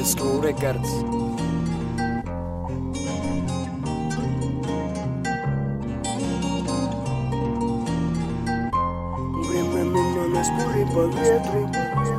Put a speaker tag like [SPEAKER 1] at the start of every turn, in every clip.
[SPEAKER 1] School Records. Время мимо нас пули по ветру.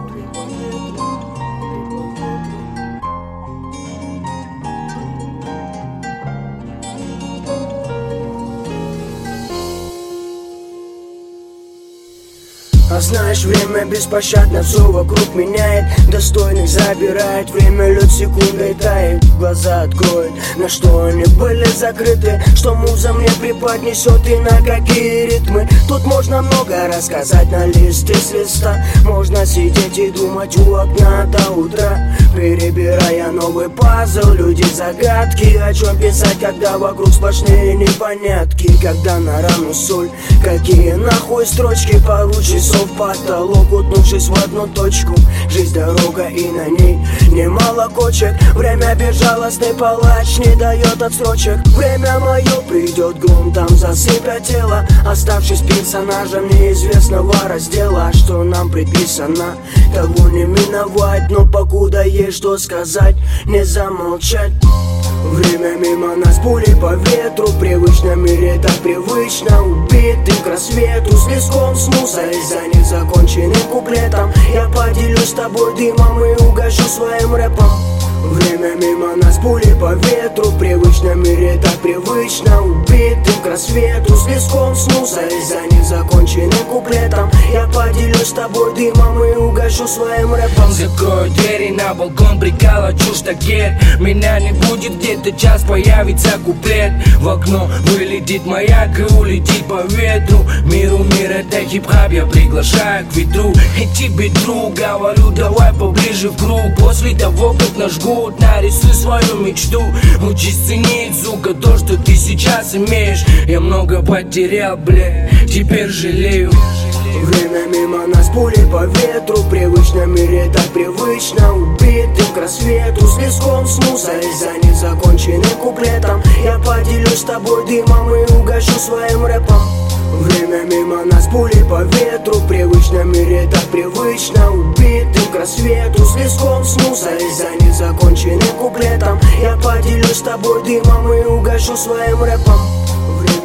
[SPEAKER 1] А знаешь, время беспощадно все вокруг меняет, достойных забирает, время лед секундой тает, глаза откроет, на что они были закрыты, что муза мне преподнесет и на какие ритмы. Тут можно много рассказать на листе с листа, можно сидеть и думать у окна до утра, перебирая новый пазл, люди загадки, о чем писать, когда вокруг сплошные непонятки, когда на рану соль, какие нахуй строчки, пару часов потолок, утнувшись в одну точку. Жизнь дорога и на ней немало кочек. Время безжалостный палач не дает отсрочек. Время мое придет гром, там засыпят тело, оставшись персонажем неизвестного раздела. Что нам предписано, того не миновать, но покуда есть что сказать, не замолчать. Время мимо нас пули по ветру, в привычном мире так привычно, убитым к рассвету, с леском с мусой за незаконченным куплетом. Я поделюсь с тобой дымом и угощу своим рэпом. Время мимо нас пули по ветру, в привычном мире так привычно, убитым к рассвету, с леском с мусой за незаконченным куплетом. Я поделюсь с тобой дымом и угощу своим рэпом.
[SPEAKER 2] Закрою двери на балкон, приколочу штакет. Меня не будет где-то час, появится куплет. В окно вылетит маяк и улетит по ветру. Миру мир, это хип-хап, я приглашаю к ветру. И тебе, друг, говорю, давай поближе в круг. После того, как наш гуд, нарисуй свою мечту. Учись ценить, сука, то, что ты сейчас имеешь. Я много потерял, бля, теперь жалею.
[SPEAKER 1] Время мимо нас пули по ветру, в привычном мире так привычно, убитым к рассвету, с леском с мусой за незаконченным куплетом. Я поделюсь с тобой дымом и угощу своим рэпом. Время мимо нас пули по ветру, в привычном мире так привычно, убитым к рассвету, с леском с мусой за незаконченным куплетом. Я поделюсь с тобой дымом и угощу своим рэпом.